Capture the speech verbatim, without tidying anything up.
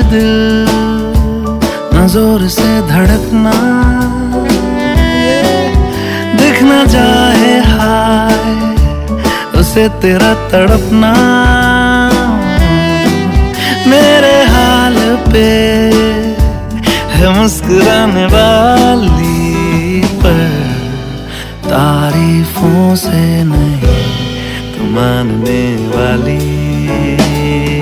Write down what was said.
दिल न जोर से धड़कना, दिखना चाहे हाय उसे तेरा तड़पना। मेरे हाल पे है मुस्कुराने वाली, पर तारीफों से नहीं तो मानने वाली।